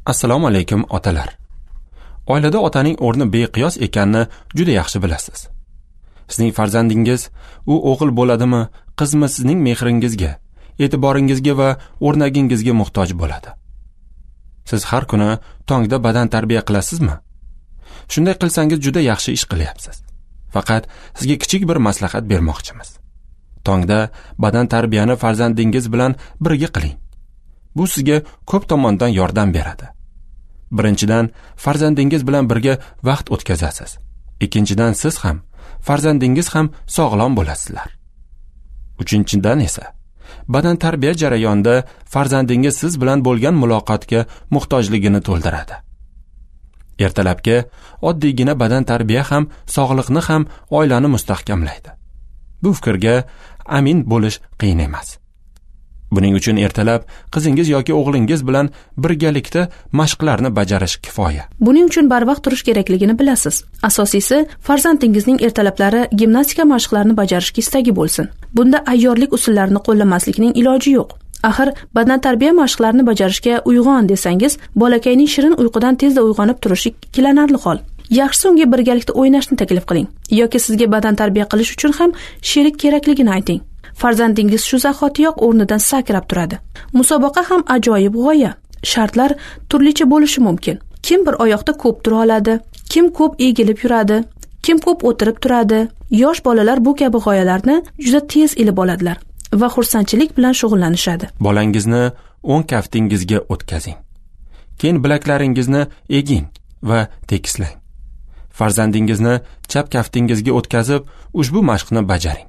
Assalomu alaykum otalar. Oilada otaning o'rni beqiyos ekanini juda yaxshi bilasiz. Sizning farzandingiz u o'g'il bo'ladimi, qizmi sizning mehringizga, e'tiboringizga va o'rnagingizga muhtoj bo'ladi. Siz har kuni tongda badan tarbiya qilasizmi? Shunday qilsangiz juda yaxshi ish qilyapsiz. Faqat sizga kichik bir maslahat bermoqchimiz. Tongda badan tarbiyani farzandingiz bilan birga qiling. Bu sizga ko'p tomondan yordam beradi. Birinchidan, farzandingiz bilan birga vaqt o'tkazasiz. Ikkinchidan, siz ham, farzandingiz ham sog'lom bo'lasizlar. Uchinchidan esa, badan tarbiya jarayonida farzandingiz siz bilan bo'lgan muloqotga muhtojligini to'ldiradi. Ertalabki oddiygina badan tarbiya ham sog'liqni ham oilani mustahkamlaydi. Bu fikrga amin bo'lish qiyin emas. Buning uchun ertalab qizingiz yoki o'g'lingiz bilan birgalikda mashqlarni bajarish kifoya. Buning uchun barvaqt turish kerakligini bilasiz. Asosiysi, farzandingizning ertalablari gimnastika mashqlarini bajarishga istagi bo'lsin. Bunda ayyorlik usullarini qo'llamaslikning iloji yo'q. Axir badan tarbiya mashqlarini bajarishga uyg'on desangiz, bolakayning shirin uyqudan tezda uyg'onib turishi ikkilanarli hol. Yaxshisi unga birgalikda o'ynashni taklif qiling yoki sizga badan tarbiya qilish uchun ham sherik kerakligini ayting. Farzandingiz shu zahotiyoq o'rnidan sakrab turadi. Musobaqa ham ajoyib g'oya. Shartlar turlicha bo'lishi mumkin. Kim bir oyoqda ko'p tura oladi, kim ko'p egilib yuradi, kim ko'p o'tirib turadi. Yosh bolalar bu kabi g'oyalarni juda tez ilib oladilar va xursandchilik bilan shug'ullanishadi. Bolangizni o'ng kaftingizga o'tkazing. Keyin bilaklaringizni eging va tekislang. Farzandingizni chap kaftingizga o'tkazib, ushbu mashqni bajaring.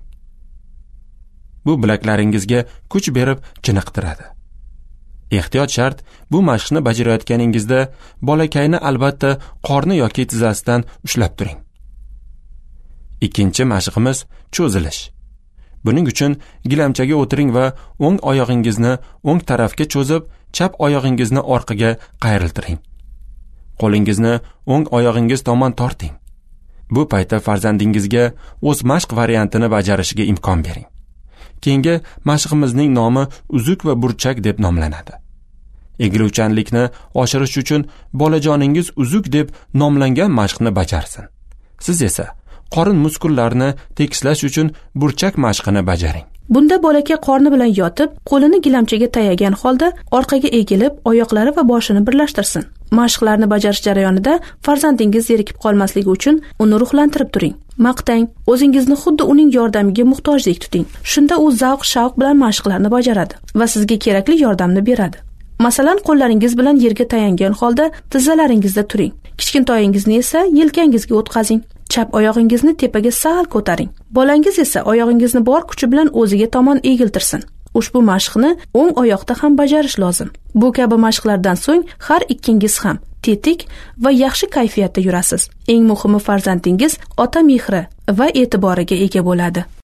Bu bilaklaringizga kuch berib chiniqtiradi. Ehtiyot shart, bu mashqni bajarayotganingizda bolakayni albatta qorni yoki tizzasidan ushlab turing. Ikkinchi mashqimiz cho'zilish. Buning uchun gilamchaga o'tiring va o'ng oyog'ingizni o'ng tarafga cho'zib, chap oyog'ingizni orqaga qayriltiring. Qo'lingizni o'ng oyog'ingiz tomon torting. Bu paytda farzandingizga o'z mashq variantini bajarishiga imkon bering. Keyingi mashqimizning nomi uzuk va burchak deb nomlanadi. Egiluvchanlikni oshirish uchun bolajoningiz uzuk deb nomlangan mashqni bajarsin. Siz esa qorin muskullarini tekislash uchun burchak mashqini bajaring. Bunda bolakay qorni bilan yotib, qo'lini gilamchaga tayagan holda orqaga egilib, oyoqlari va boshini birlashtirsin. Mashqlarni bajarish jarayonida farzandingiz zerikib qolmasligi uchun uni ruhlantirib turing. Maqtang, o'zingizni xuddi uning yordamiga muhtojdek tuting. Shunda u zavq-shavq bilan mashqlarni bajaradi va sizga kerakli yordamni beradi. Masalan, qo'llaringiz bilan yerga tayangan holda tizzalaringizda turing. Kichkintoyingizni esa yelkangizga o'tkazing. Chap oyog'ingizni tepaga sal ko'taring. Bolangiz esa oyog'ingizni bor kuchi bilan o'ziga tomon egiltirsin. Ushbu mashqni o'ng oyoqda ham bajarish lozim. Bu kabi mashqlardan so'ng har ikkingiz ham tetik va yaxshi kayfiyatda yurasiz. Eng muhimi, farzandingiz ota mehri va e'tiboriga ega bo'ladi.